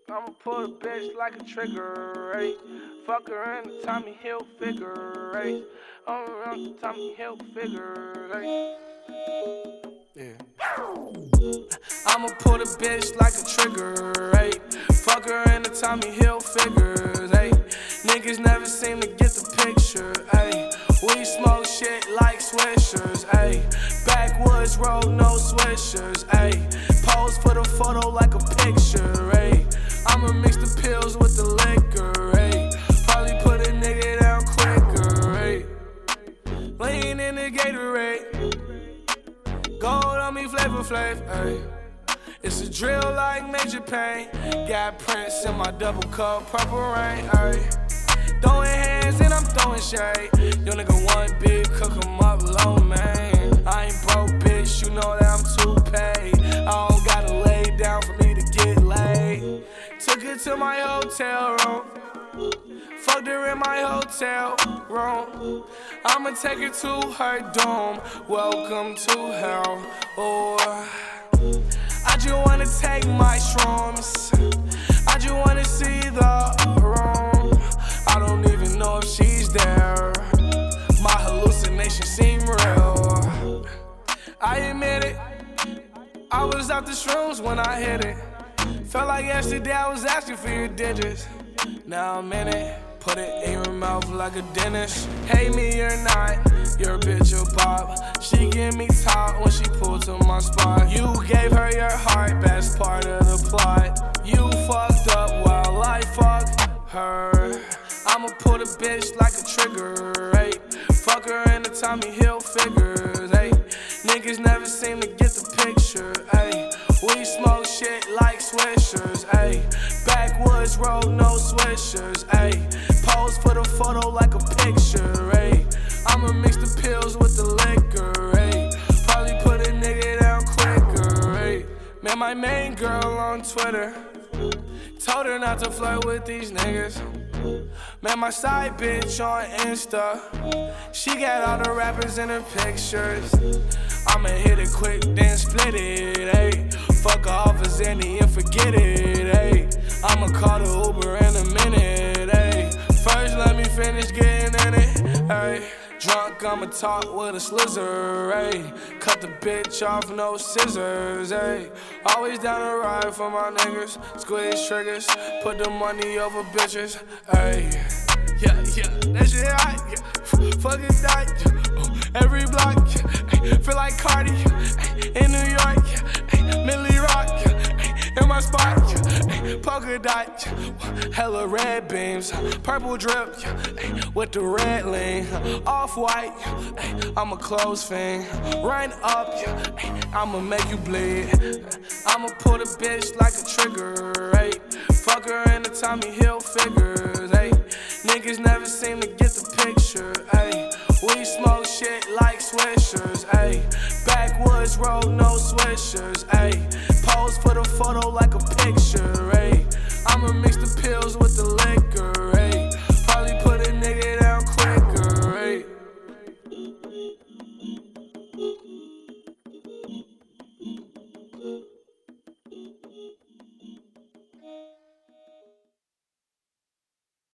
I'ma pull the bitch like a trigger, right? Fuck her in the Tommy Hilfiger, right? Around the Tommy Hilfiger, right? Yeah. I'ma pull the bitch like a trigger, right? Fuck her in the Tommy Hilfiger, right? Niggas never seem to get the picture, ayy. We smoke shit like swishers, ayy. Backwoods road, no swishers, ayy. Pose for the photo like a picture, ayy. I'ma mix the pills with the liquor, ayy. Probably put a nigga down quicker, ayy. Lean in the Gatorade. Gold on me, Flavor Flav, ayy. It's a drill like Major Payne. Got Prince in my double cup, Purple Rain, ayy. Throwing hands and I'm throwing shade. Yo nigga one big, cook 'em up low, man. I ain't broke, bitch, you know that I'm too paid. I don't gotta lay down for me to get laid. Took her to my hotel room. Fucked her in my hotel room. I'ma take her to her dorm. Welcome to hell. Or I just wanna take my shrooms. I just wanna see the room. I don't even know if she's there. My hallucinations seem real. I admit it, I was out the shrooms when I hit it. Felt like yesterday I was asking for your digits. Now I'm in it, put it in your mouth like a dentist. Hate me or not, you're a bitch or pop. She give me top when she pulled to my spot. You gave her your heart, best part of the plot. You fucked up while I fucked her. I'ma pull the bitch like a trigger, right? Fuck her in the Tommy Hilfiger, ayy. Niggas never seem to get the picture, ayy. We smoke shit like swishers, ayy. Backwoods road, no swishers, ayy. Pose for the photo like a picture, ayy. I'ma mix the pills with the liquor, ayy. Probably put a nigga down quicker, ayy. Met my main girl on Twitter. Told her not to flirt with these niggas. Met my side bitch on Insta. She got all the rappers in her pictures. I'ma hit it quick, then split it, ayy. Fuck off as any and forget it, ayy. I'ma call the Uber in a minute, ayy. First let me finish getting in it, ayy. Drunk, I'ma talk with a slizzer, ayy. Cut the bitch off, no scissors, ayy. Always down to ride for my niggas. Squeeze triggers, put the money over bitches, ayy. Yeah, that shit hot, yeah. Fucking die, yeah. Every block, yeah. Feel like Cardi, yeah. In New York, yeah. Millie Rock, yeah. In my spot, yeah. Polka dot, yeah. Hella red beams, purple drip, yeah. With the red lean, off-white, yeah. I'm a clothes fiend, run up, yeah. I'ma make you bleed. I'ma pull the bitch like a trigger, right? Fuck her in the Tommy Hilfiger, ayy. Niggas never seem to get the picture, ayy. We smoke shit like swishers, ayy. Backwoods road, no swishers, ayy. Pose for the photo like a picture, ayy. I'ma mix the pills with the liquor, ayy.